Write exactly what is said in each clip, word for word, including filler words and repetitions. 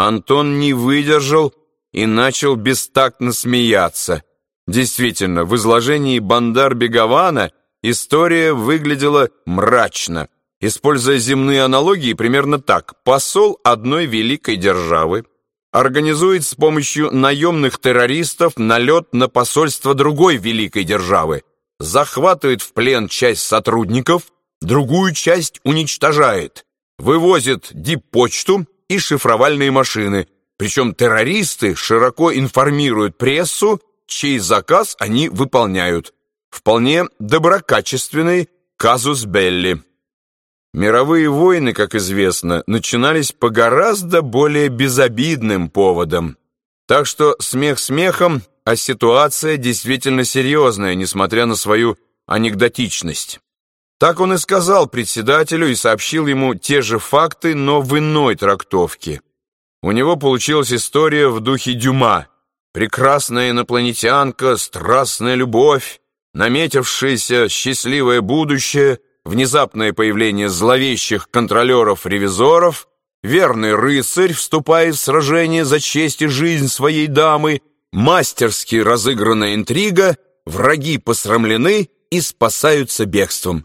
Антон не выдержал и начал бестактно смеяться. Действительно, в изложении Бандар-Бегавана история выглядела мрачно. Используя земные аналогии, примерно так. Посол одной великой державы организует с помощью наемных террористов налет на посольство другой великой державы, захватывает в плен часть сотрудников, другую часть уничтожает, вывозит диппочту и шифровальные машины, причем террористы широко информируют прессу, чей заказ они выполняют. Вполне доброкачественный казус белли. Мировые войны, как известно, начинались по гораздо более безобидным поводам. Так что смех смехом, а ситуация действительно серьезная, несмотря на свою анекдотичность. Так он и сказал председателю и сообщил ему те же факты, но в иной трактовке. У него получилась история в духе Дюма. Прекрасная инопланетянка, страстная любовь, наметившееся счастливое будущее, внезапное появление зловещих контролеров-ревизоров, верный рыцарь вступает в сражение за честь и жизнь своей дамы, мастерски разыгранная интрига, враги посрамлены и спасаются бегством.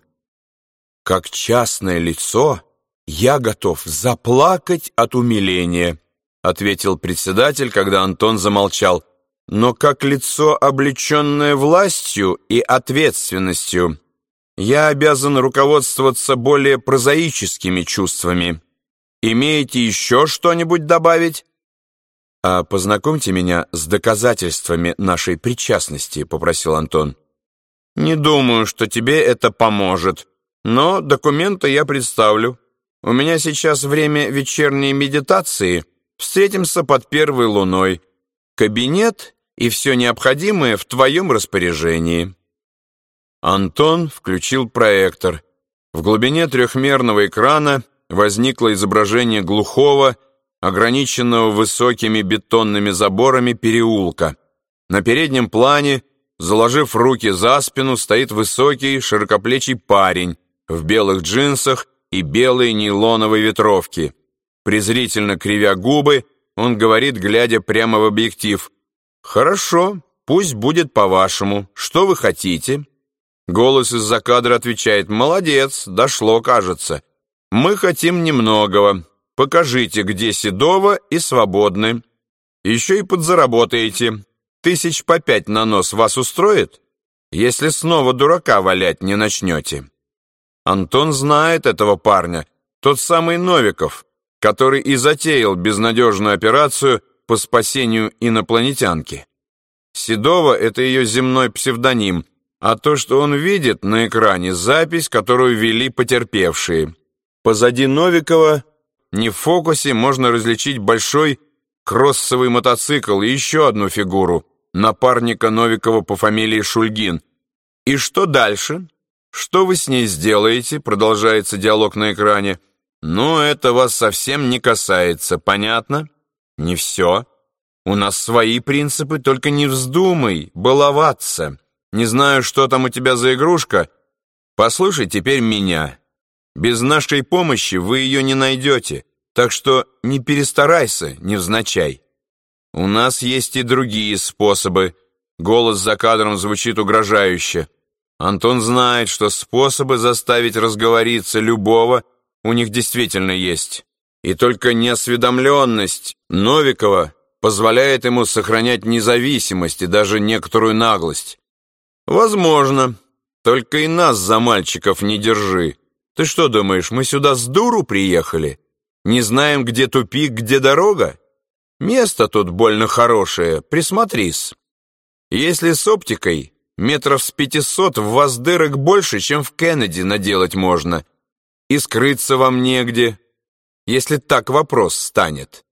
Как частное лицо я готов заплакать от умиления, ответил председатель, когда Антон замолчал, но как лицо, облеченное властью и ответственностью, я обязан руководствоваться более прозаическими чувствами. Имеете еще что-нибудь добавить? А познакомьте меня с доказательствами нашей причастности, попросил Антон. Не думаю, что тебе это поможет, но документы я представлю. У меня сейчас время вечерней медитации. Встретимся под первой луной. Кабинет и все необходимое в твоем распоряжении. Антон включил проектор. В глубине трехмерного экрана возникло изображение глухого, ограниченного высокими бетонными заборами переулка. На переднем плане, заложив руки за спину, стоит высокий, широкоплечий парень в белых джинсах и белой нейлоновой ветровке. Презрительно кривя губы, он говорит, глядя прямо в объектив: «Хорошо, пусть будет по-вашему. Что вы хотите?» Голос из-за кадра отвечает: «Молодец, дошло, кажется. Мы хотим немногого. Покажите, где Седова и свободны. Еще и подзаработаете. Тысяч по пять на нос вас устроит, если снова дурака валять не начнете?» Антон знает этого парня, тот самый Новиков, который и затеял безнадежную операцию по спасению инопланетянки. Седова — это ее земной псевдоним, а то, что он видит на экране, запись, которую вели потерпевшие. Позади Новикова, не в фокусе, можно различить большой кроссовый мотоцикл и еще одну фигуру, напарника Новикова по фамилии Шульгин. «И что дальше? Что вы с ней сделаете?» — продолжается диалог на экране. «Ну, это вас совсем не касается, понятно?» «Не все. У нас свои принципы, только не вздумай баловаться. Не знаю, что там у тебя за игрушка. Послушай теперь меня. Без нашей помощи вы ее не найдете, так что не перестарайся невзначай. У нас есть и другие способы». Голос за кадром звучит угрожающе. Антон знает, что способы заставить разговориться любого у них действительно есть. И только неосведомленность Новикова позволяет ему сохранять независимость и даже некоторую наглость. «Возможно. Только и нас за мальчиков не держи. Ты что думаешь, мы сюда с дуру приехали? Не знаем, где тупик, где дорога? Место тут больно хорошее, присмотрись. Если с оптикой, метров с пятисот в вас дырок больше, чем в Кеннеди наделать можно. И скрыться вам негде, если так вопрос станет.